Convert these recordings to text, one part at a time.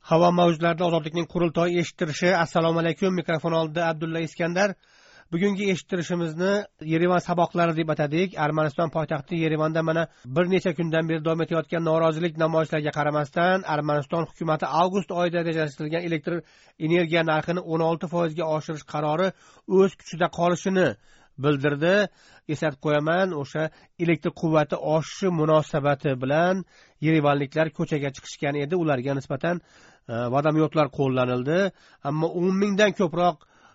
Havo mavjlarida ozodlikning qurultoyi eshittirishi. Assalomu alaykum. Mikrofon oldida Abdulla Iskandar. Bugungi eshittirishimizni Yerevan saboqlari deb atadik. Armaniston poytaxti Yerevanda mana bir necha kundan beri davom etayotgan norozilik namoyishlariga qaramasdan Armaniston hukumatı avgust oyida rejalashtirilgan elektr energiya narxini 16% ga oshirish qarori o'z kuchida qolishini bildirdi. Eslatib qo'yaman, o'sha elektr quvvati oshishi munosabati bilan yerevanliklar ko'chaga chiqishgan edi. Ularga nisbatan vadomyotlar qo'llanildi. Ammo 10 mingdan ko'proq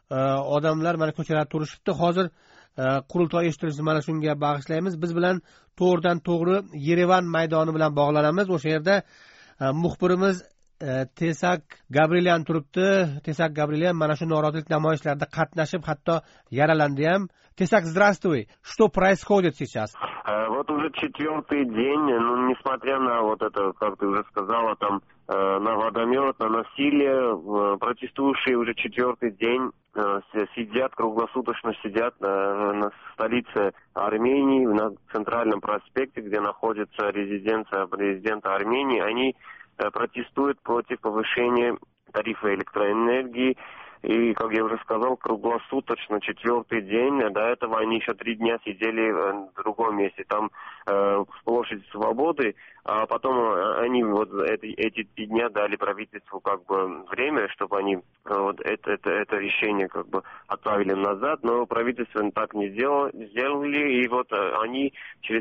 odamlar mana ko'chalarda turishibdi. Hozir qurultoy eshittirishni mana shunga bag'ishlaymiz. Biz bilan to'g'ridan to'g'ri Yerevan maydoni bilan bog'lanamiz. O'sha yerda muxbirimiz Tesak Gabrielyan turibdi. Tesak Gabrielyan mana shu norozilik namoyishlarida qatnashib, hatto yaralandi ham. Tesak, здравствуй. Что происходит сейчас? Вот уже четвертый день, ну, несмотря на вот это, как ты уже сказала, там, на водомет, на насилие, протестующие уже четвертый день сидят, круглосуточно сидят на столице Армении, на центральном проспекте, где находится резиденция президента Армении. Они протестуют против повышения тарифа электроэнергии. И, как я уже сказал, круглосуточно четвертый день. До этого они еще 3 дня сидели в другом месте. Там площадь Свободы. А потом они вот эти 3 дня дали правительству как бы время, чтобы они вот это решение как бы отправили назад. Но правительство так не сделали. И вот они через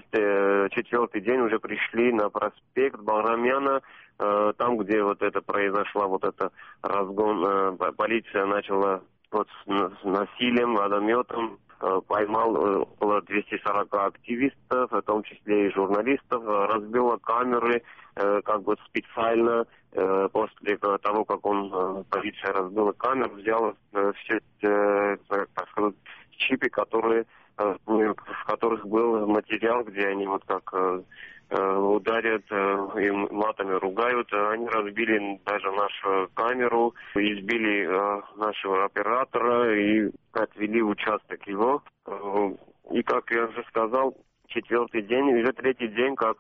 4-й день уже пришли на проспект Баграмяна. Там, где вот это произошла, вот это разгон, полиция начала вот с насилием, водометом, поймал около 240 активистов, в том числе и журналистов, разбила камеры, как бы специально, после того, как полиция разбила камеру, взяла все, так сказать, чипы, в которых был материал, где они вот как ударят и матами ругают. Они разбили даже нашу камеру, избили нашего оператора и отвели в участок его. И, как я уже сказал, 4-й день, уже 3-й день, как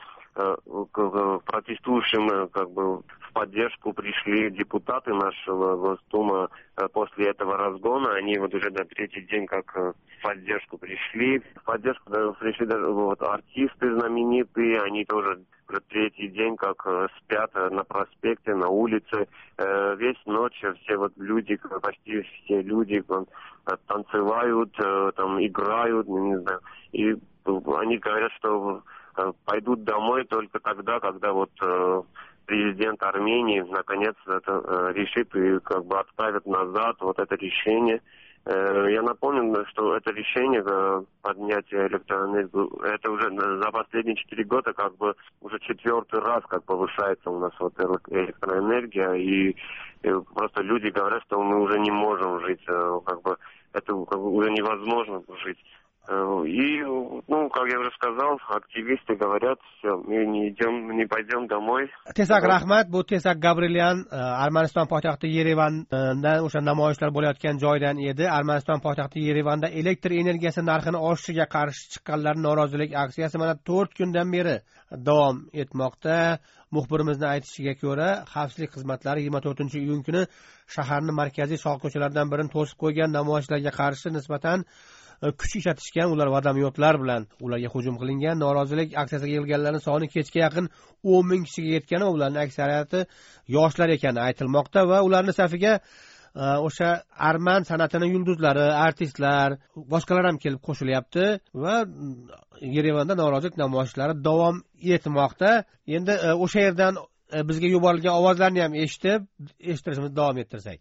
к протестующим как бы в поддержку пришли депутаты нашего Госдума после этого разгона. Они вот уже на 3-й день как в поддержку пришли. В поддержку пришли даже вот артисты знаменитые. Они тоже уже 3-й день как спят на проспекте, на улице. Весь ночь все вот люди, почти все люди танцевают, там играют, не знаю. И они говорят, что пойдут домой только тогда, когда вот президент Армении наконец это решит и как бы отправит назад вот это решение. Я напомню, что это решение поднятия электроэнергии, это уже за последние 4 года как бы уже 4-й раз как повышается у нас вот электроэнергия, и просто люди говорят, что мы уже не можем жить, как бы это как бы уже невозможно жить. И, ну, как я уже сказал, активисты говорят, все, мы не пойдем домой. Tesak, rahmat. Bu Tesak Gabrielyan Armaniston poytaxti Yerevandan o'sha namoyishlar bo'layotgan joydan edi. Armaniston poytaxti Yerevanda elektr energiyasi narxini oshishiga qarshi chiqqanlar norozilik aksiyasi mana 4 kundan beri davom etmoqda. Muxbirimizning aytishiga ko'ra, xavfsizlik xizmatlari 24-iyun kuni shaharning markaziy shoh ko'chalaridan birini to'sib qo'ygan namoyishlarga qarshi nisbatan kuch ishlatishgan. Ular vadomyotlar bilan ularga hujum qilingan. Norozilik aksiyasiga kelganlarning soni kechga yaqin 10 ming kishiga yetgan va ularning aksariyati yoshlar ekani aytilmoqda va ularning safiga o'sha arman san'atining yulduzlari, artistlar, boshqalar ham kelib qo'shilyapti va Yerevanda norozilik namoyishlari davom etmoqda. Endi o'sha yerdan bizga yuborilgan ovozlarni ham eshittirishimizni davom ettirsak.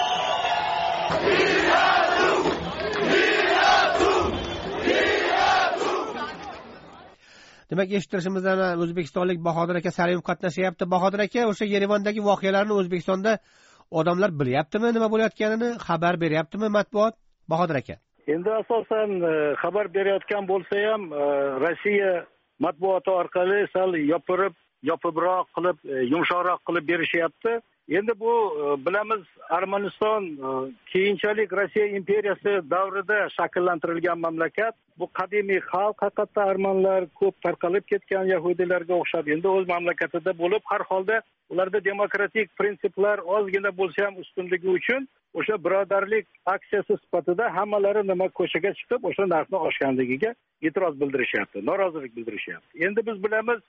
Demak, eshittirishimizdan o'zbekistonlik Bahodir aka Salimov qatnashyapti. Bahodir aka, o'sha Yerevandagi voqealarni O'zbekistonda odamlar bilyaptimi, nima bo'layotganini, xabar beryaptimi matbuot? Bahodir aka. Endi asosan xabar berayotgan bo'lsa ham, Rossiya matbuoti orqali sal yopibroq qilib, yumshoqroq qilib berishyapti. endi bu bilamiz Armaniston keyinchalik Rossiya imperiyasi davrida shakllantirilgan mamlakat. Bu qadimiy xalq, haqiqatda armanlar ko'p tarqalib ketgan yahudiylarga o'xshab endi o'z mamlakatida bo'lib, har holda ularda demokratik prinsiplar ozgina bo'lsa ham ustunligi uchun o'sha birodarlik aksiyasi sifatida hammalari ko'chaga chiqib o'sha narxni oshganligiga e'tiroz bildirishyapti, norozilik bildirishyapti. Endi biz bilamiz,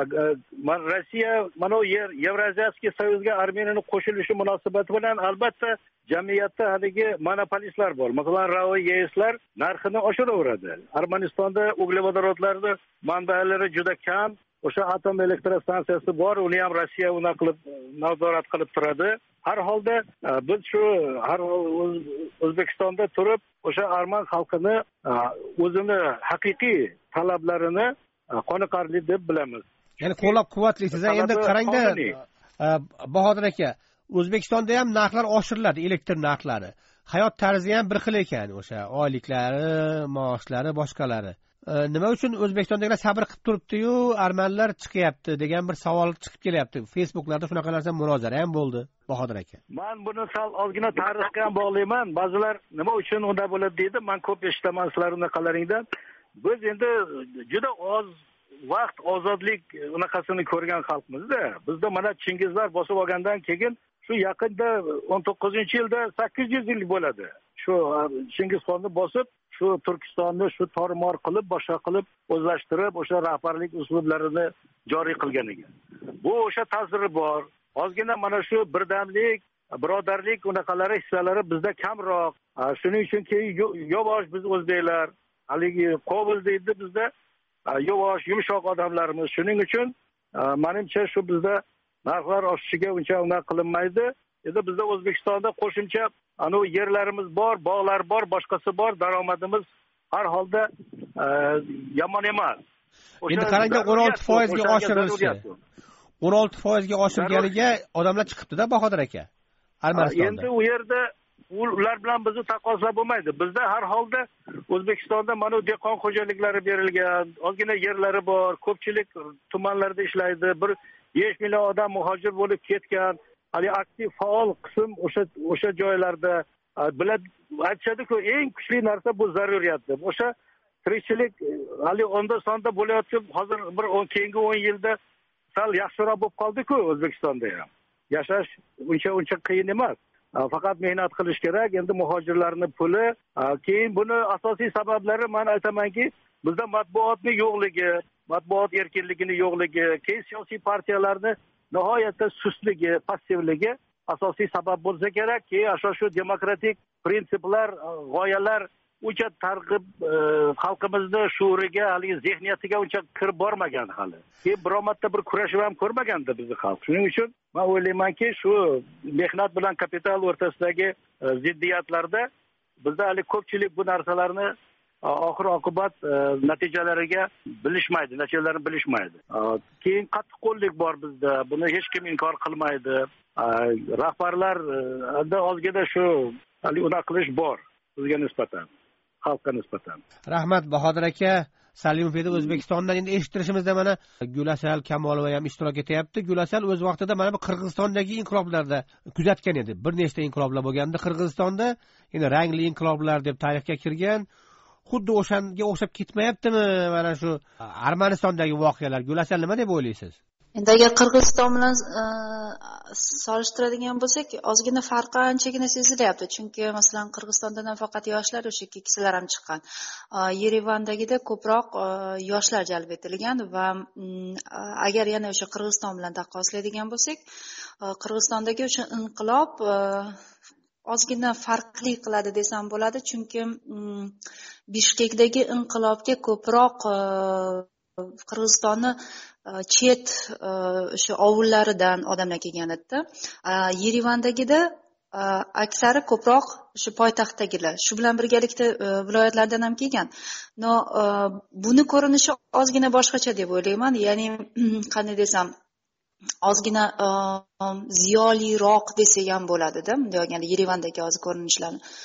Rossiya mana Yevroziyaskiy Soyuzga Armeniyaning qo'shilishi munosabati bilan albatta jamiyatda haligi monopolistlar bor. Masalan, Rao Yeislar narxini oshiraveradi. Armanistonda uglevodorodlarni manbalari juda kam. O'sha atom elektrostansiyasi bor, uni ham Rossiya nazorat qilib turadi. Har holda biz shu O'zbekistonda turib, o'sha arman xalqini o'zini haqiqiy talablarini qoniqarli deb bilamiz. Ya'ni qo'llab-quvvatlaysiz. Endi qarangda, Bahodir aka, O'zbekistonda ham narxlar oshiriladi, elektr narxlari. Hayot tarzi ham bir xil ekan, o'sha oyliklari, maoshlari, boshqalari. Nima uchun O'zbekistondagilar sabr qilib turibdi-yu, armanlar chiqyapti degan bir savol chiqib kelyapti. Facebooklarda shunaqa narsa munozara ham bo'ldi, Bahodir aka. Men buni sal ozgina tarixga ham bog'layman. Ba'zilar nima uchun unda bo'ladi deydi. Men ko'p eshitaman sizlar unaqalaringdan. Biz endi juda oz vaqt ozodlik unaqasini ko'rgan xalqmizda. Bizda mana Chingizlar bosib olgandan keyin shu yaqinda 19-yilda 800 yil bo'ladi. Shu Chingizxonni bosib, shu Turkistonni shu tormor qilib, boshqa qilib o'zlashtirib, o'sha rahbarlik uslublarini joriy qilganiga. Bu o'sha ta'siri bor. Ozgina mana shu birdamlik, birodarlik unaqalari hissalari bizda kamroq. Shuning uchun yavash biz o'zbeklar, haligi qobil deydi bizda, yavash, yumshoq odamlarimiz. Shuning uchun menimcha shu bizda narxlar oshishiga uncha qilinmaydi. Endi bizda O'zbekistonda qo'shimcha ana yerlarimiz bor, bog'lar bor, boshqasi bor, daromadimiz har holda yomon emas. Endi qarangda 16% ga oshirilishi. 16% ga oshirganiga odamlar chiqibdi-da, Bahodir aka. Armanistonda. Endi u yerda ular bilan bizni taqqoslab bo'lmaydi. Bizda har holda O'zbekistonda mana dehqon xo'jaliklari berilgan, ozgina yerlari bor, ko'pchilik tumanlarda ishlaydi. Bir 5 million odam muhojir bo'lib ketgan. Hali aktiv faol qism o'sha joylarda aytishadi-ku, eng kuchli narsa bu zaruriyat deb. O'sha tirikchilik hali onda sonda bo'layotgan, hozir bir keyingi 10 yilda sal yaxshiroq bo'lib qoldi-ku O'zbekistonda ham. Yashash uncha qiyin emas. Faqat mehnat qilish kerak. Endi muhojirlarning puli, keyin buni asosiy sabablari men aytamanki, bizda matbuotning yo'qligi, matbuot erkinligining yo'qligi, keyin siyosiy partiyalarni nihoyatda sustligi, passivligi asosiy sabab bo'lsa kerak. Keyin shu demokratik prinsiplar, g'oyalar uncha targ'ib xalqimizni shuuriga, haligi zehniyatiga uncha kirib bormagan hali. Keyin biror marta bir kurashib ham ko'rmaganda bizni xalq. Shuning uchun men o'ylaymanki, shu mehnat bilan kapital o'rtasidagi ziddiyatlarda bizda hali ko'pchilik bu narsalarni oxir oqibat natijalariga natijalarini bilishmaydi. Keyin qattiqqo'llik bor bizda. Buni hech kim inkor qilmaydi. Rahbarlarda ozgina shu hali unaqa qilish bor bizga nisbatan, xalqqa nisbatan. Rahmat Bahodir aka. Salimov edi O'zbekistondan. Endi eshittirishimizda mana Gulasal Kamolova ham ishtirok etyapti. Gulasal o'z vaqtida mana bu Qirg'izistondagi inqiloblarda kuzatgan edi. Bir nechta inqiloblar bo'lganda Qirg'izistonda, endi rangli inqiloblar deb tarixga kirgan. Xuddi o'shanga o'xshab ketmayaptimi mana shu Armanistondagi voqealar? Gulasal nima deb o'ylaysiz? Endi agar Qirg'iziston bilan solishtiradigan bo'lsak, ozgina farqi anchagina sezilyapti. Chunki masalan Qirg'izistonda nafaqat yoshlar, o'sha keksalar ham chiqqan. Yerevandagida ko'proq yoshlar jalb etilgan va agar yana o'sha Qirg'iziston bilan taqqoslaydigan bo'lsak, Qirg'izistondagi o'sha inqilob ozgina farqli qiladi desam bo'ladi. Chunki Bishkekdagi inqilobga ko'proq Qirg'izistonni chet o'sha ovullaridan odamlar kelgan edi. Yerevandagida aksari ko'proq o'sha poytaxtdagilar. Shu bilan birgalikda viloyatlardan ham kelgan. No, buni ko'rinishi ozgina boshqacha deb o'ylayman. Ya'ni qanday desam, ozgina ziyoliroq desak ham bo'ladi-da. Bunday olganda Yerevandagi hozir ko'rinishlarni.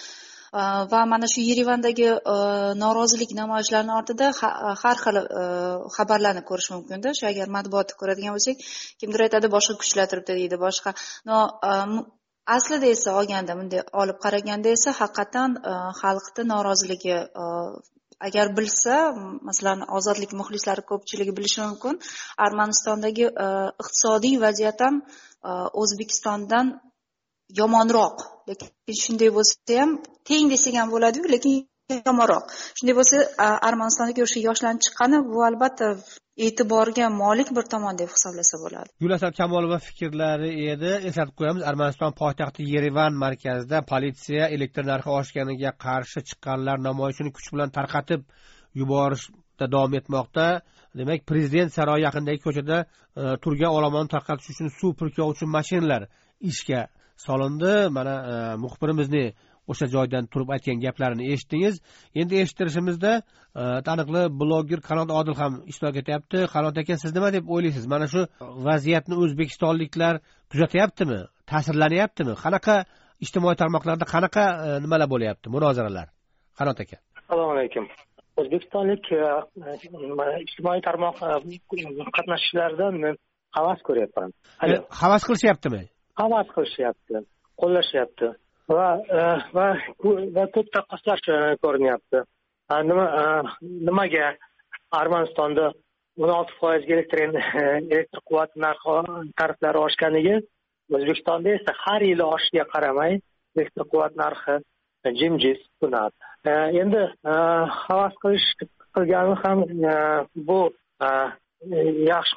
va mana shu Yerevandagi norozilik namoyishlarining ortida har xil xabarlarni ko'rish mumkinda. Shu agar matbuotni ko'radigan bo'lsak, kimdir aytadi boshqa kuchlar turibdi deydi, boshqa. Aslida esa olganda, bunday olib qaraganda esa haqiqatan xalqning noroziligi, agar bilsa, masalan, ozodlik muxlislari ko'pchiligi bilishi mumkin, Armanistondagi iqtisodiy vaziyat ham O'zbekistondan yomonroq. Lekin shunday bo'lsa ham teng desak ham bo'ladi-ku, lekin yomonroq. Shunday bo'lsa, Armanistondagi o'sha yoshlarning chiqqani bu albatta e'tiborga molik bir tomon deb hisoblasa bo'ladi. Gulasal Kamolova fikrlari edi. Eslatib qo'yamiz, Armaniston poytaxti Yerevan markazida politsiya elektr narxi oshganiga qarshi chiqqanlar namoyishini kuch bilan tarqatib yuborishda davom etmoqda. Demak, prezident saroyi yaqinidagi ko'chada turgan olomonni tarqatish uchun suv purkovchi mashinalar ishga solindi. Mana muxbirimizni o'sha joydan turib aytgan gaplarini eshitdingiz. Endi eshittirishimizda taniqli bloger Qanot Odil ham ishtirok etyapti. Qanot aka, siz nima deb o'ylaysiz? Mana shu vaziyatni o'zbekistonliklar kuzatyaptimi? Ta'sirlanyaptimi? Qanaqa ijtimoiy tarmoqlarda qanaqa nimalar bo'lyapti? Munozaralar. Qanot aka. Assalomu alaykum. O'zbekistonlik ijtimoiy tarmoq qatnashchilaridan men havas ko'ryapman. Havas qilishyaptimi? Havas qilishyapti, qo'llashyapti va ko'p taqqoslar ko'rinyapti. Nimaga Armanistonda 16% elektr quvvat tariflari oshganiga, O'zbekistonda esa har yili oshishiga qaramay elektr quvvat narxi jimjit turadi. Endi havas qilgani ham bu yaxshi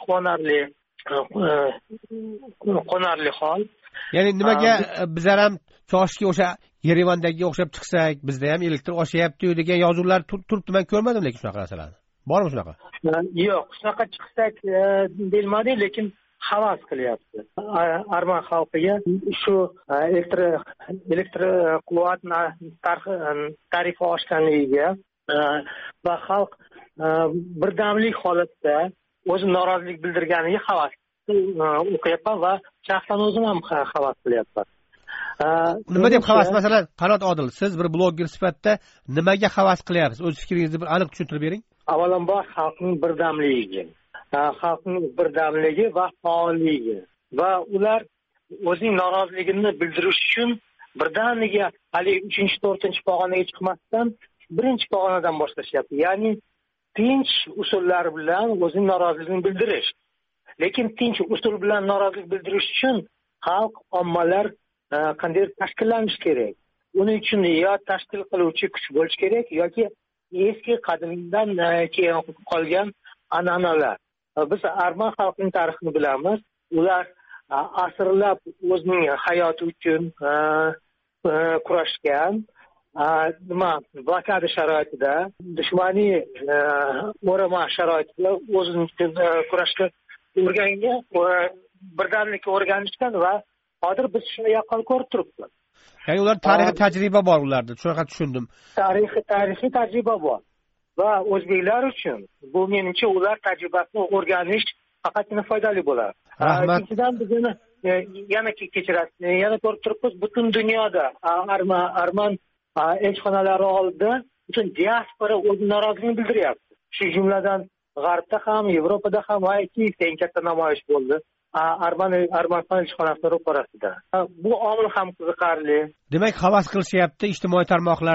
qonarli hol. Ya'ni nimaga bizlar ham choshki o'sha Yerevandagi o'xshab chiqsak, bizda ham elektr oshyapti degan yozuvlar turibdi, men ko'rmadim lekin shunaqa narsalarni. Bormi shunaqa? Yo'q, shunaqa chiqsak deyilmadi, lekin havas qilyapti. Arman xalqiga shu elektr quvvat tarifi oshganligiga va xalq birdamlik holatda o'zi norozilik bildirganiga havas o'qiyapman va shaxsan o'zim ham havas qilyapman. Nima deb havas? Masalan, Qanot Odil, siz bir bloger sifatida nimaga havas qilyapsiz? O'z fikringizni bir aniq tushuntirib bering. Avvalambor xalqning birdamligi va faolligi va ular o'zining noroziligini bildirish uchun birdaniga hali 3-4 pog'onaga chiqmasdan birinchi pog'onadan boshlashyapti. Ya'ni tinch usullar bilan o'zining noroziligini bildirish. Lekin tinch usul bilan norozilik bildirish uchun xalq, ommalar qanday tashkillanish kerak? Uning uchun yo tashkil qiluvchi kuch bo'lish kerak yoki eski qadimdan keyin qolgan an'analar. Biz arman xalqining tarixini bilamiz. Ular asrlab o'zining hayoti uchun kurashgan. Blokada sharoitida, dushmaniy o'rama sharoitida o'zini uchun kurashga o'rgangan, birdamlikka o'rganishgan va hozir biz shuni yaqqol ko'rib turibmiz. Ya'ni ular tarixiy tajriba bor ularda, shunaqa tushundim. Tarixiy tajriba bor. Va o'zbeklar uchun bu menimcha ular tajribasini o'rganish faqatgina foydali bo'ladi. Ikkinchidan biz yana kechirasiz, yana ko'rib turibmiz, butun dunyoda arman elchixonalari oldida butun diaspora o'z noroziligini bildiryapti. Shu jumladan G'arbda ham, Yevropada ham eng katta namoyish bo'ldi. Armaniston elchixonasi ro'parasida. Bu omil ham qiziqarli. Demak, havas qilishyapti, ijtimoiy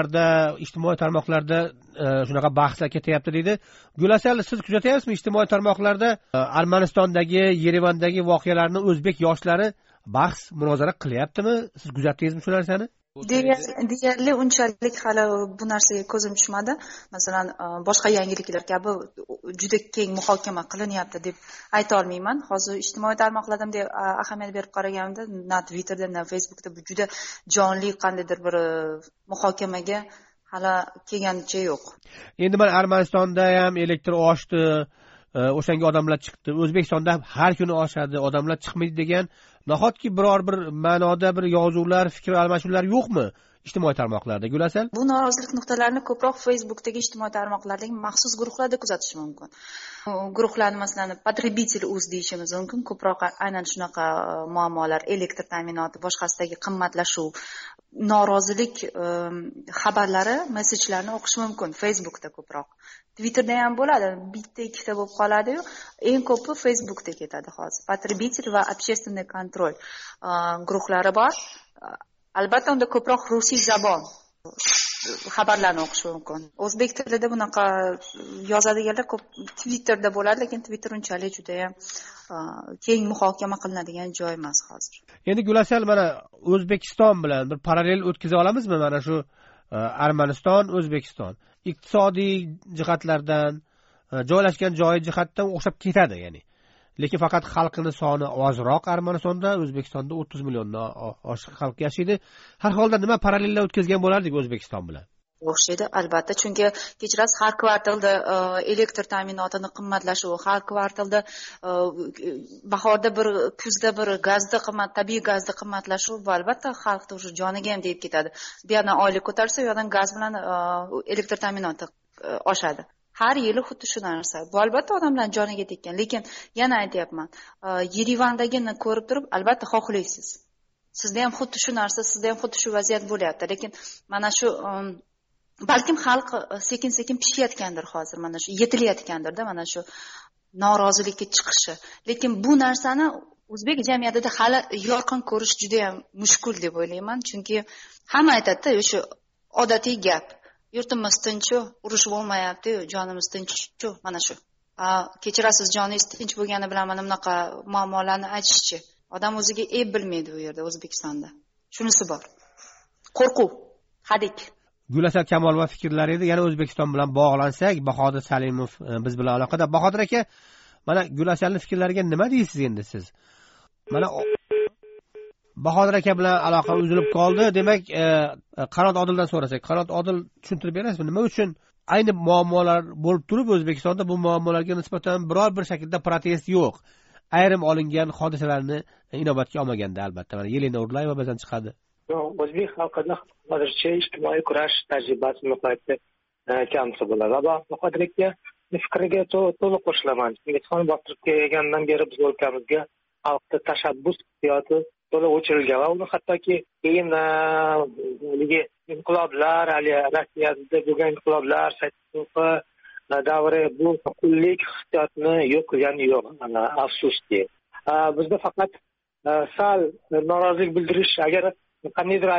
tarmoqlarda shunaqa bahslar ketyapti deydi. Gulasal, siz kuzatyapsizmi ijtimoiy tarmoqlarda Armanistondagi, Yerevandagi voqealarni o'zbek yoshlari bahs, munozara qilyaptimi? Siz kuzatdingizmi shu narsani? Deyarli unchalik hali bu narsaga ko'zim tushmadi. Masalan, boshqa yangiliklar kabi juda keng muhokama qilinyapti deb ayta olmayman. Hozir ijtimoiy tarmoqlarda ham ahamiyat berib qaraganimda, na Twitterda, na Facebookda bu juda jonli qandaydir bir muhokamaga hali kelganicha yo'q. Endi mana Armanistonda ham elektr oshdi, o'shanga odamlar chiqdi. O'zbekistonda har kuni oshadi, odamlar chiqmaydi degan nahotki biror bir ma'noda bir yozuvlar, fikr almashuvlar yo'qmi? ijtimoiy tarmoqlarda. Gulasal, bu norozilik nuqtalarini ko'proq Facebookdagi ijtimoiy tarmoqlardagi maxsus guruhlarda kuzatish mumkin. Guruhlarni masalan potrебитель.uz deyishimiz mumkin. Ko'proq aynan shunaqa muammolar, elektr ta'minoti, boshqasidagi qimmatlashuv, norozilik xabarlari, messenjlarni o'qish mumkin Facebookda ko'proq. Twitterda ham bo'ladi, bitta ikkita bo'lib qoladi-yu, eng ko'pi Facebookda ketadi hozir. Потребитель va общественный контроль guruhlari bor. Albatta unda ko'proq rusiy zabon xabarlarni o'qish mumkin. O'zbek tilida bunaqa yozadiganlar ko'p Twitterda bo'ladi, lekin Twitter unchalik juda ham keng muhokama qilinadigan joy emas hozir. Endi Gulasal, mana O'zbekiston bilan bir parallel o'tkaza olamizmi? Mana shu Armaniston, O'zbekiston iqtisodiy jihatlardan, joylashgan joyi jihatdan o'xshab ketadi, ya'ni. Lekin faqat xalqining soni ozroq Armanistonda, O'zbekistonda 30 milliondan oshiq xalq yashaydi. Har holda nima parallellar o'tkazgan bo'lardik O'zbekiston bilan? O'xshaydi, albatta, chunki kechirasiz, har kvartalda elektr ta'minotini qimmatlashuvi, har kvartalda bahorda bir, kuzda bir tabiiy gazni qimmatlashuvi, va albatta xalqning o'sha joniga ham tegib ketadi. Bu yerdan oylik ko'tarsa, u yerdan gaz bilan elektr ta'minoti oshadi. Har yili xuddi shu narsa. Bu albatta odamlarning joniga tekkan. Lekin yana aytyapman, Yerevandagini ko'rib turib, albatta xohlaysiz. Sizda ham xuddi shu narsa, sizda ham xuddi shu vaziyat bo'lyapti. Lekin mana shu balkim xalq sekin-sekin pishayotgandir hozir, mana shu yetilayotgandir-da, mana shu norozilikka chiqishi. Lekin bu narsani o'zbek jamiyatida hali yorqin ko'rish juda ham mushkul deb o'ylayman, chunki hamma aytadi-da, o'sha odatiy gap. Yurtimiz tinch, urush bo'lmayapti, jonimiz tinch, mana shu. Kechirasiz, joningiz tinch bo'lgani bilan mana bunaqa muammolarni aytishchi. Odam o'ziga eb bilmaydi bu yerda, O'zbekistonda. Shunisi bor. Qo'rquv, hadik. Gulasal Kamolova fikrlari edi. Yana O'zbekiston bilan bog'lansak, Bahodir Salimov biz bilan aloqada. Bahodir aka, mana Gulasalning fikrlariga nima deysiz endi siz? Mana Bahodir aka bilan aloqa uzilib qoldi. Demak, Qanot Odildan so'rasak, Qanot Odil tushuntirib berasizmi? Nima uchun ayni muammolar bo'lib turib O'zbekistonda bu muammolarga nisbatan biror bir shaklda protest yo'q? Ayrim olingan hodisalarni inobatga olmaganda, albatta. Mana Yelena Urlayeva bizdan chiqadi. O'zbek xalqida hozircha ijtimoiy kurash tajribasi nihoyatda kamsa bo'ladi. Va Bahodir aka fikriga to'liq qo'shilaman. Chingizxon bostirib kelgandan beri biz o'lkamizga xalqda tashabbus hissiyoti to'liq o'chirilgan va uni hattoki keyin inqiloblar, Rossiyada bo'lgan inqiloblar, davri bu qullik hissiyotini yo'q qilgani yo'q, afsuski. Bizda faqat sal norozilik bildirish, agar qandaydir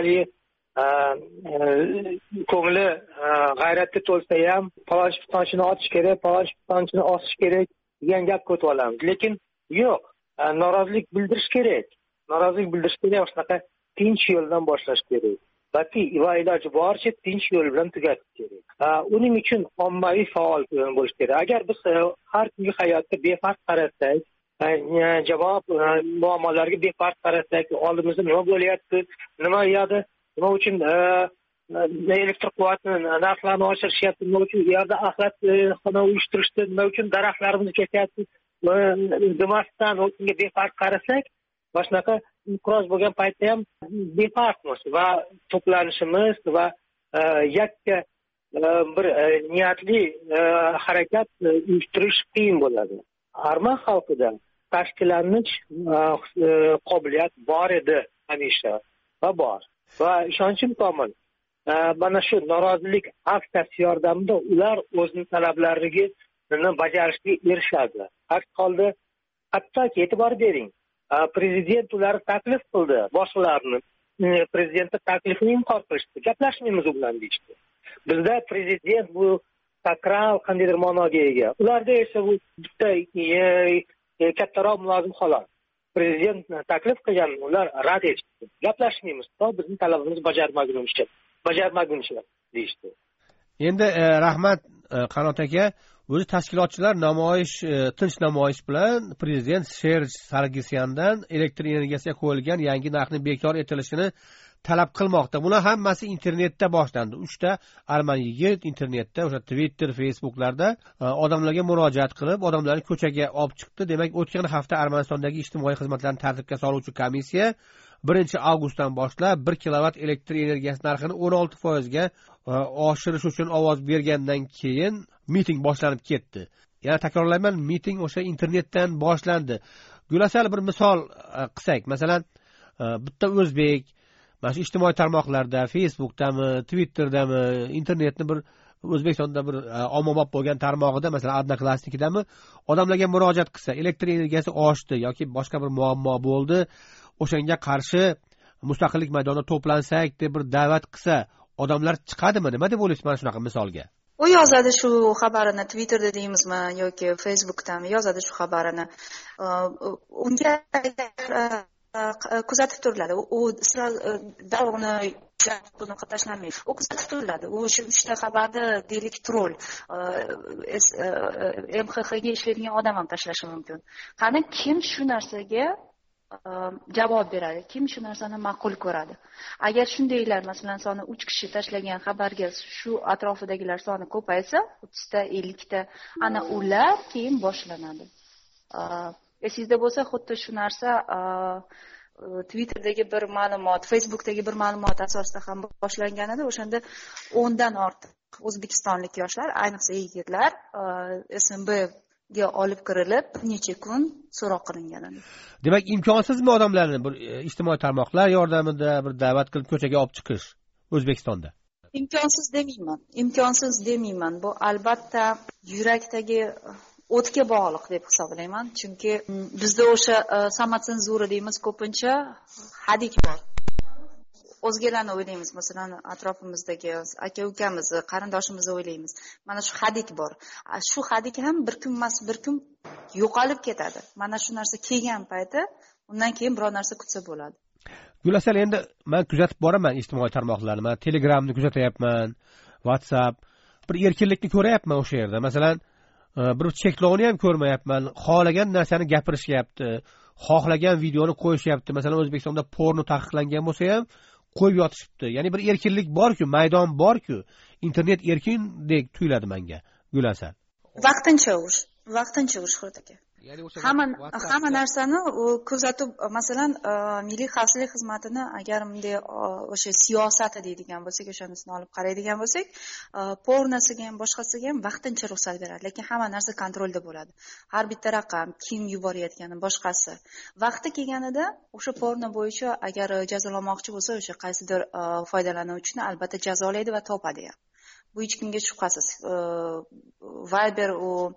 ko'ngli g'ayratga to'lsa ham palonchini otish kerak, palonchini osish kerak degan gap ko'tib olamiz. Lekin yo'q, norozilik bildirish kerak. Norozilik bildirish kerak, shunaqa tinch yo'ldan boshlash kerak. Va iloji boricha tinch yo'l bilan tugatish kerak. Uning uchun ommaviy faol bo'lish kerak. Agar biz har kungi hayotda befarq qarasak, javob muammolarga befarq qarasak, oldimizda nima bo'lyapti, nima yo'qdi, nima uchun elektr quvvatini narxlarini oshirishyapti, nima uchun u yerda axlatxona uyushtirishdi, nima uchun daraxtlarimiz ketyapti, demasdan o'shanga befarq qarasak, va shunaqa inqiroz bo'lgan paytda ham befarqmiz va to'planishimiz va yakka bir niyatli harakat uyushtirish qiyin bo'ladi. Arman xalqida tashkillanish qobiliyat bor edi hamisha va bor. Va ishonchim komil. Mana shu norozilik aksiyasi yordamida ular o'zining talablariga bajarishga erishadi. Aks holda hattoki e'tibor bering, prezident ularni taklif qildi, boshqalarni prezidentga taklifini inkor qilishdi. Gaplashmaymiz u bilan deyishdi. Bizda prezident bu sakral qandaydir ma'noga ega. Ularda esa bu bitta kattaroq mulozim xolos. Prezident taklif qilgan, ular rad etishdi. Gaplashmaymiz, to bizning talabimizni bajarmaguncha deyishdi. Endi rahmat Qanot aka, o'zi tashkilotchilar tinch namoyish bilan prezident Serj Sargsyandan elektr energiyasiga qo'yilgan yangi narxning bekor etilishini talab qilmoqda. Bular hammasi internetda boshlandi. 3 ta arman yigit internetda, o'sha Twitter, Facebooklarda odamlarga murojaat qilib, odamlarni ko'chaga olib chiqdi. Demak, o'tgan hafta Armanistondagi ijtimoiy xizmatlarni tartibga soluvchi komissiya 1-avgustdan boshlab 1 kilovat elektr energiyasi narxini 16% oshirish uchun ovoz bergandan keyin miting boshlanib ketdi. Yana takrorlayman, miting o'sha internetdan boshlandi. Gulasal bir misol qilsak, masalan, bitta o'zbek mana shu ijtimoiy tarmoqlarda, Facebookdami, Twitter'dami, internetni bir O'zbekistonda bir ommabop bo'lgan tarmog'ida, masalan, Odnoklassnikidami odamlarga murojaat qilsa, elektr energiyasi oshdi yoki boshqa bir muammo bo'ldi, o'shanga qarshi mustaqillik maydonida to'plansak deb bir da'vat qilsa, odamlar chiqadimi? Nima deb o'ylaysiz mana shunaqa misolga? U yozadi shu xabarini Twitterda deymizmi yoki Facebookdami yozadi shu xabarini. Unga kuzatib turiladi. U davoni buni qatnashmaydi. U kuzatib turiladi. U shu 3 ta xabarni deylik troll MXXga ishlaydigan odam ham tashlashi mumkin. Qani kim shu narsaga javob beradi? Kim shu narsani ma'qul ko'radi? Agar shundaylar, masalan, soni 3 kishi tashlagan xabarga shu atrofidagilar soni ko'paysa, 30 ta, 50 ta, ana ular keyin boshlanadi. Esingizda bo'lsa, xuddi shu narsa Twitter'dagi bir ma'lumot, Facebook'dagi bir ma'lumot asosida ham boshlangan edi. O'shanda 10 dan ortiq o'zbekistonlik yoshlar, ayniqsa yigitlar, SMB ga olib kirilib necha kun so'roq qilingan edi. Demak, imkonsizmi odamlarni bir ijtimoiy tarmoqlar yordamida bir da'vat qilib ko'chaga olib chiqish O'zbekistonda? Imkonsiz demayman. Bu albatta yurakdagi o'tga bog'liq deb hisoblayman. Chunki bizda o'sha samotsenzura deymiz, ko'pincha hadik bor. O'zgalarni o'ylaymiz, masalan, atrofimizdagi aka-ukamizni, qarindoshimizni o'ylaymiz. Mana shu hadik bor. Shu hadik ham bir kun emas, bir kun yo'qolib ketadi. Mana shu narsa kelgan payti, undan keyin biror narsa kutsa bo'ladi. Gulasal, endi men kuzatib boraman ijtimoiy tarmoqlarni. Men Telegramni kuzatyapman, WhatsApp, bir erkinlikni ko'rayapman o'sha yerda. Masalan, bir cheklovni ham ko'rmayapman. Xohlagan narsani gapirishyapti, xohlagan videoni qo'yishyapti. Masalan, O'zbekistonda porno taqiqlangan bo'lsa ham qo'yib yotishibdi. Ya'ni bir erkinlik bor-ku, maydon bor-ku, internet erkindek tuyuladi menga, Gulasal. Vaqtincha urush aka. Hamma narsani kuzatib, masalan, Milliy xavfsizlik xizmatini agar bunday o'sha siyosati deydigan bo'lsak, o'shanisini olib qaraydigan bo'lsak, pornosiga ham boshqasiga ham vaqtincha ruxsat beradi, lekin hamma narsa kontrolda bo'ladi. Har bitta raqam, kim yuborayotgani, boshqasi. Vaqti kelganida o'sha porno bo'yicha agar jazolamoqchi bo'lsa, o'sha qaysidir foydalanuvchini albatta jazolaydi va topadi ham. Bu hech kimga shubhasiz. Viber,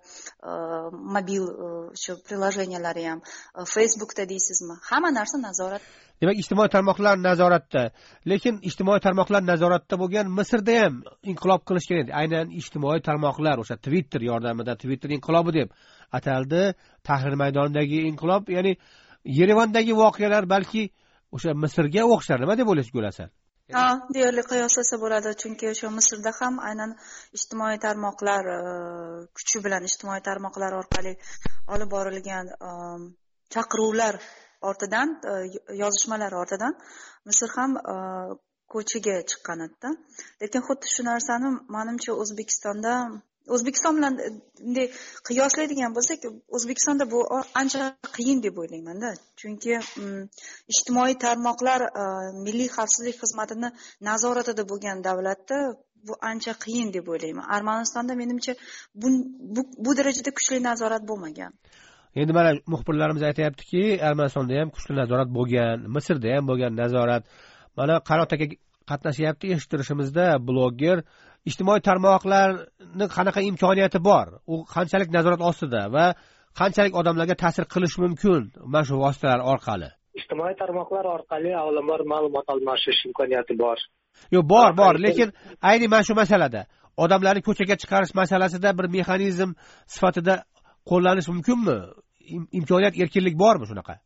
mobil shu prilojeniyalari ham, Facebookda deysizmi? Hamma narsa nazorat. Demak, ijtimoiy tarmoqlar nazoratda. Lekin ijtimoiy tarmoqlar nazoratda bo'lgan Misrda ham inqilob qilish kerak. Aynan ijtimoiy tarmoqlar o'sha Twitter yordamida Twitter inqilobi deb ataldi. Tahrir maydonidagi inqilob, ya'ni Yerevandagi voqealar balki o'sha Misrga o'xshar. Nima deb o'ylaysiz, Gulasal? Deyarli qiyoslasa bo'ladi, chunki o'sha Misrda ham aynan ijtimoiy tarmoqlar kuchi bilan ijtimoiy tarmoqlar orqali olib borilgan chaqiruvlar ortidan, yozishmalar ortidan Misr ham ko'chaga chiqqan edi. Lekin xuddi shu narsani menimcha O'zbekiston bilan bunday qiyoslaydigan bo'lsak, O'zbekistonda bu ancha qiyin deb o'ylayman-da. Chunki ijtimoiy tarmoqlar Milliy xavfsizlik xizmatini nazoratida bo'lgan davlatda bu ancha qiyin deb o'ylayman. Armanistonda menimcha bu darajada kuchli nazorat bo'lmagan. Endi mana muxbirlarimiz aytayaptiki, Armanistonda ham kuchli nazorat bo'lgan, Misrda ham bo'lgan nazorat. Mana Qanot aka qatnashyapti eshittirishimizda, bloger. Ijtimoiy tarmoqlarning qanaqa imkoniyati bor? U qanchalik nazorat ostida va qanchalik odamlarga ta'sir qilish mumkin mana shu vositalar orqali? Ijtimoiy tarmoqlar orqali avvalambor ma'lumot almashish imkoniyati bor. Yo'q, bor, lekin ayni mana shu masalada odamlarni ko'chaga chiqarish masalasida bir mexanizm sifatida qo'llanish mumkinmi? Imkoniyat, erkinlik bormi shunaqa?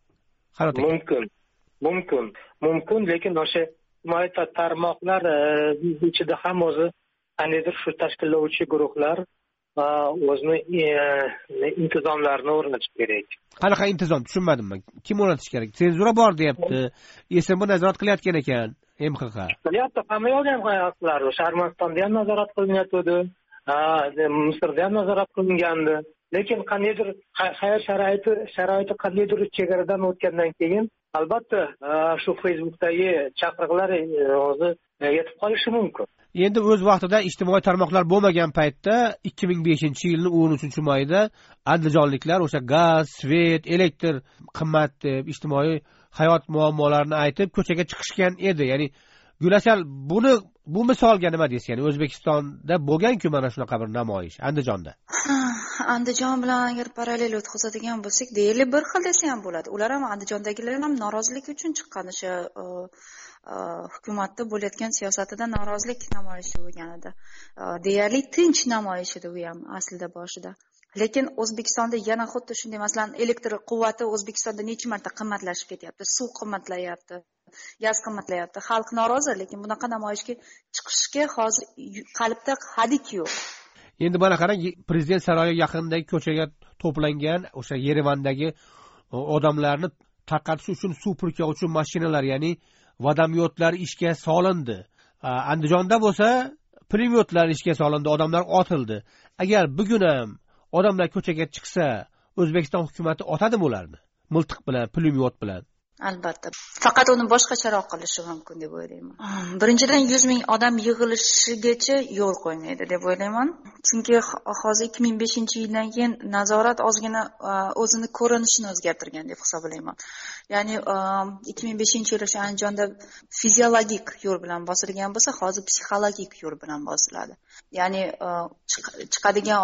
Mumkin, lekin o'sha ijtimoiy tarmoqlar ichida ham o'zi qandaydir shu tashkillovchi guruhlar o'zini intizomlarini o'rnatish kerak. Qanaqa intizom? Tushunmadim men. Kim o'rnatish kerak? Senzura bor deyapti. SMB nazorat qilayotgan ekan, MXX. Qilyapti, hamma yoqda ham qilyaptilar. O'sha Armanistonda ham nazorat qilinyapti, Misrda ham nazorat qilingandi. Lekin qandaydir hayot sharoiti qandaydir chegaradan o'tgandan keyin albatta shu Facebookdagi chaqiriqlar hozir yetib qolishi mumkin. Endi o'z vaqtida ijtimoiy tarmoqlar bo'lmagan paytda 2005-yilning 13-mayida andijonliklar o'sha gaz, svet, elektr qimmat deb ijtimoiy hayot muammolarini aytib ko'chaga chiqishgan edi. Ya'ni Gulasal bu misolga nima deysiz? Ya'ni O'zbekistonda bo'lgan-ku mana shunaqa bir namoyish Andijonda. Andijon bilan agar parallel o'tkazadigan bo'lsak, deyarli bir xil desa ham bo'ladi. Ular ham Andijondagilar ham norozilik uchun chiqqan o'sha hukumatda bo'layotgan siyosatidan norozilik namoyishi bo'lgan edi. Deyarli tinch namoyish edi u ham aslida boshida. Lekin O'zbekistonda yana xuddi shunday, masalan, elektr quvvati O'zbekistonda necha marta qimmatlashib ketyapti, suv qimmatlayapti, gaz qimmatlayapti. Xalq norozi, lekin bunaqa namoyishga chiqishga hozir qalbda hadik yo'q. Endi mana qarang, prezident saroyi yaqinidagi ko'chaga to'plangan o'sha Yerevandagi odamlarni tarqatish uchun suv purkov uchun mashinalar, ya'ni vodomyotlar ishga solindi. Andijonda bo'lsa pulemyotlar ishga solindi, odamlar otildi. Agar bugun ham odamlar ko'chaga chiqsa, O'zbekiston hukumatı otadimi ularni? Miltiq bilan, pulemyot bilan. Albatta. Faqat uni boshqacharoq qilishi mumkin deb o'ylayman. Birinchidan 100 ming odam yig'ilishigacha yo'l qo'ymaydi deb o'ylayman. Chunki hozir 2005-yildan keyin nazorat ozgina o'zini ko'rinishini o'zgartirgan deb hisoblayman. Ya'ni 2005-yil o'sha Andijonda fiziologik yo'l bilan bosilgan bo'lsa, hozir psixologik yo'l bilan bosiladi. Ya'ni chiqadigan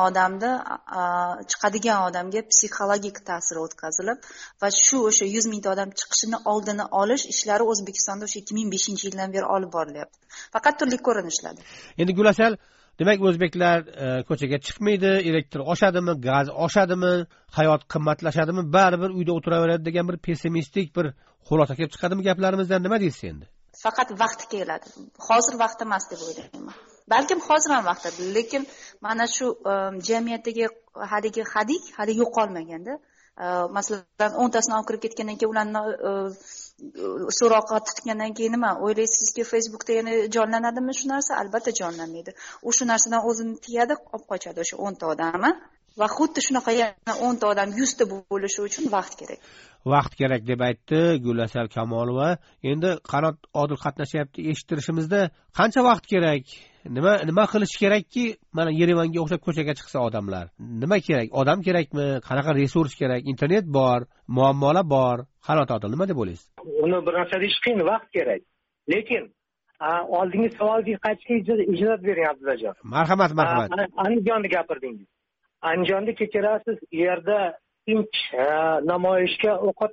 odamga psixologik ta'sir o'tkazilib va shu o'sha 100 ming odam chiqishini oldini olish ishlari O'zbekistonda o'sha 2005-yildan beri olib borilyapti. Faqat turli ko'rinishlarda. Endi Gulasal, demak o'zbeklar ko'chaga chiqmaydi, elektr oshadimi, gaz oshadimi, hayot qimmatlashadimi, baribir uyda o'tiraveradi degan bir pessimistik bir xulosa kelib chiqadimi gaplarimizdan? Nima deysiz endi? Faqat vaqti keladi. Hozir vaqti emas deb o'ylayman. Balkim hozir ham vaqti, lekin mana shu jamiyatdagi hali yo'qolmaganda, masalan 10 tasini olib kirib ketgandan keyin ularni so'roqqa tutgandan keyin nima o'ylaysizki, Facebookda yana jonlanadimi shu narsa? Albatta jonlanmaydi. U shu narsadan o'zini tiyadi, olib qochadi o'sha 10 ta odamni. Va xuddi shunaqa yana 10 ta odam 100 ta bo'lishi uchun vaqt kerak. Vaqt kerak deb aytdi Gulasal Kamolova. Endi Qanot Odil qatnashyapti eshittirishimizda. Qancha vaqt kerak? Nima qilish kerakki, mana Yerevanga o'xshab ko'chaga chiqsa odamlar? Nima kerak? Odam kerakmi? Qanaqa resurs kerak? Internet bor, muammolar bor. Qanot Odil, nima deb o'ylaysiz? Uni bir narsa deyish qiyin, vaqt kerak. Lekin oldingi savolga qaytishga ijozat bering Abdullajon. Marhamat. Andijonni gapirdingiz. Andijonda kechirasiz, yerda tinch namoyishga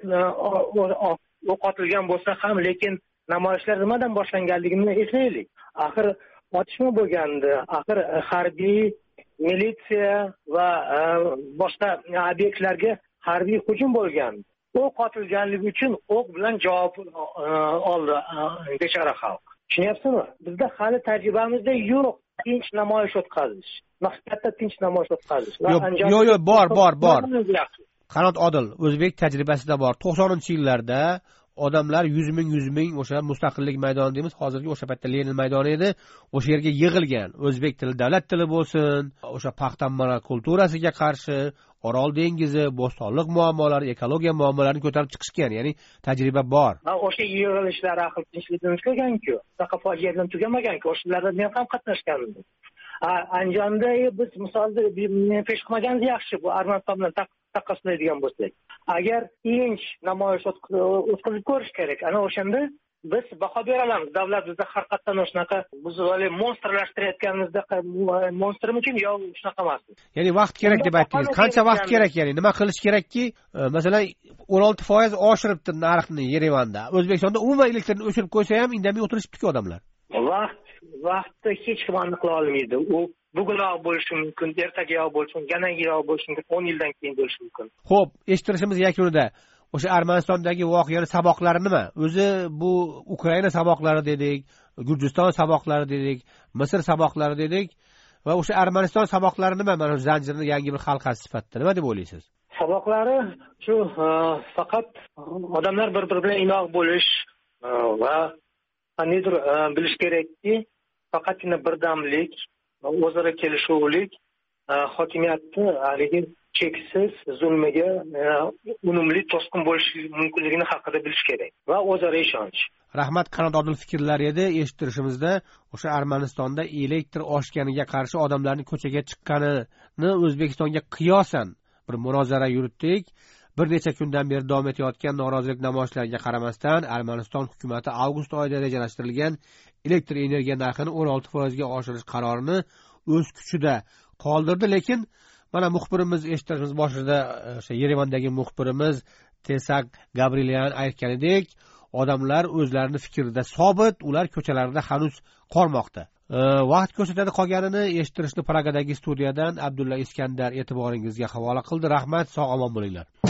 o'q otilgan bo'lsa ham, lekin namoyishlar nimadan boshlanganligini eslaylik. Axir otishma bo'lgandi, axir harbiy, militsiya va boshqa obyektlarga harbiy hujum bo'lgan. O'q otilganligi uchun o'q bilan javob oldi bechora xalq. Tushunyapsizmi? Bizda hali tajribamizda yo'q tinch namoyish o'tkazish. Maqsadda tinch namoyish o'tkazish. Yo'q, bor. Qanot Odil, o'zbek tajribasida bor. 90-yillarda odamlar 100 ming o'sha mustaqillik maydoni deymiz, hozirgi o'sha paytda Lenin maydoni edi. O'sha yerga yig'ilgan. O'zbek tili davlat tili bo'lsin, o'sha paxta monokulturasiga qarshi Orol dengizi, bo'stonliq muammolari, ekologiya muammolarini ko'tarib chiqishgan, ya'ni tajriba bor. O'sha yig'ilishlar axir tinchlikdan tugagan-ku, faqat fojia bilan tugamagan-ku, o'shalarda men ham qatnashgandim. Andijonda biz misolda men pesh qilmaganimiz yaxshi, bu Armaniston bilan taqqoslaydigan bo'lsak. Agar tinch namoyish o'tkazib ko'rish kerak. Ana o'shanda biz baho bera olamiz. Davlat bizda har qatdan shunaqa biz monstrlashtirayotganimizda monstrmikin yo shunaqa emas. Ya'ni vaqt kerak deb aytdingiz. Qancha vaqt kerak, ya'ni nima qilish kerakki, masalan 16% oshiribdi narxni Yerevanda. O'zbekistonda umuman elektrni o'chirib qo'ysa ham indamay o'tirishibdi-ku odamlar. Vaqtni hech kim aniqlay olmaydi. U bugunoq bo'lishi mumkin, ertaga bo'lishi mumkin, yanagi bo'lishi mumkin, 10 yildan keyin bo'lishi mumkin. Xo'p, eshittirishimiz yakunida o'sha Armanistondagi voqeaning saboqlari nima? O'zi bu Ukraina saboqlari dedik, Gurjiston saboqlari dedik, Misr saboqlari dedik va o'sha Armaniston saboqlari nima? Mana shu zanjirning yangi bir halqasi sifatida nima deb o'ylaysiz? Saboqlari shu faqat odamlar bir-biri bilan inoq bo'lish va qandaydir bilish kerakki, faqatgina birdamlik, o'zaro kelishuvlik hokimiyatni haligi cheksiz zulmiga unumli to'sqin bo'lishi mumkinligini haqida bilish kerak va o'zaro ishonch. Rahmat, qanot odil fikrlar edi. Eshittirishimizda o'sha Armanistonda elektr oshganiga qarshi odamlarning ko'chaga chiqqanini O'zbekistonga qiyosan bir munozara yuritdik. Bir necha kundan beri davom etayotgan norozilik namoyishlariga qaramasdan Armaniston hukumati avgust oyida rejalashtirilgan elektr energiya narxini 16% ga oshirish qarorini o'z kuchida qoldirdi, lekin mana muxbirimiz eshittirishimiz boshida o'sha Yerevandagi muxbirimiz Tesak Gabrielyan aytganidek, odamlar o'zlarini fikrida sobit, ular ko'chalarda hanuz qolmoqda. Vaqt ko'rsatadi qolganini eshittirishni Pragadagi studiyadan Abdulla Iskandar e'tiboringizga havola qildi. Rahmat, sog' omon bo'linglar.